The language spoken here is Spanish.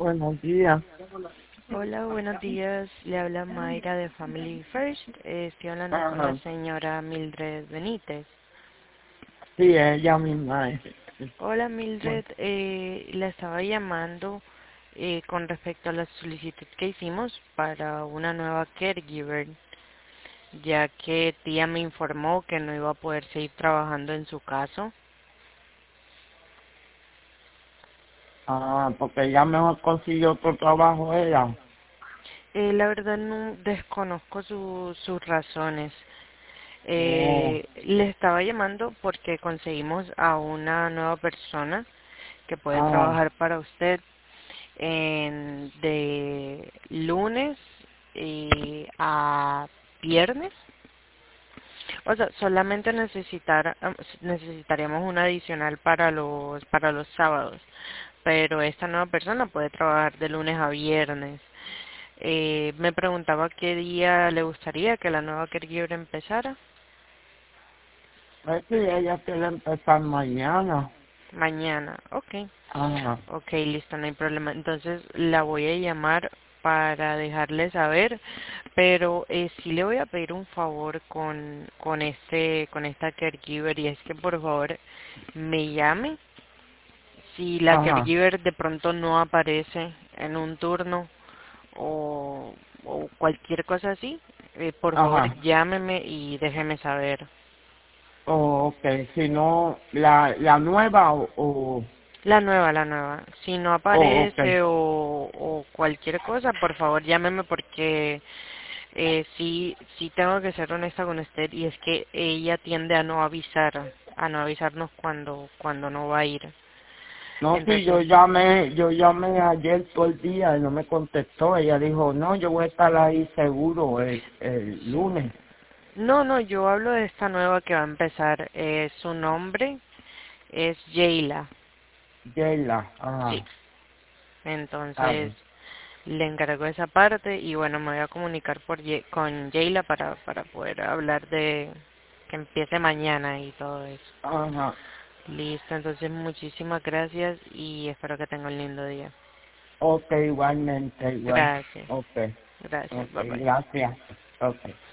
Buenos días. Hola, buenos días. Le habla Mayra de Family First. Estoy hablando con la Ajá. señora Mildred Benítez. Sí, ella misma es. Hola Bueno, Mildred, la estaba llamando con respecto a la solicitud que hicimos para una nueva caregiver, ya que tía me informó que no iba a poder seguir trabajando en su caso. porque ella mejor consiguió otro trabajo ella. La verdad no desconozco sus razones. Oh, Le estaba llamando porque conseguimos a una nueva persona que puede ah, trabajar para usted de lunes a viernes. O sea, solamente necesitaríamos una adicional para los sábados, pero esta nueva persona puede trabajar de lunes a viernes. Me preguntaba qué día le gustaría que la nueva caregiver empezara. es que ella quiere empezar mañana. Mañana, ok. Ajá, Ok, listo, no hay problema. Entonces la voy a llamar para dejarle saber, pero sí le voy a pedir un favor con esta caregiver, y es que por favor me llame si la ajá. caregiver de pronto no aparece en un turno o cualquier cosa así. Por favor Ajá. llámeme y déjeme saber. Oh, ok. Si no, la nueva La nueva. Si no ok. aparece o cualquier cosa, por favor llámeme porque sí tengo que ser honesta con usted, y es que ella tiende a no avisarnos cuando no va a ir. No, sí, Entonces, yo llamé ayer todo el día y no me contestó. Ella dijo, no, yo voy a estar ahí seguro el sí. lunes. No, yo hablo de esta nueva que va a empezar. Su nombre es Jayla. Yela, Sí. ajá, está Entonces, bien. le encargo esa parte y bueno, me voy a comunicar con Jayla para poder hablar de que empiece mañana y todo eso. Ajá. Listo, entonces muchísimas gracias y espero que tenga un lindo día. Ok, igualmente, igual. Gracias, Ok, gracias, ok, bye bye. gracias. Ok.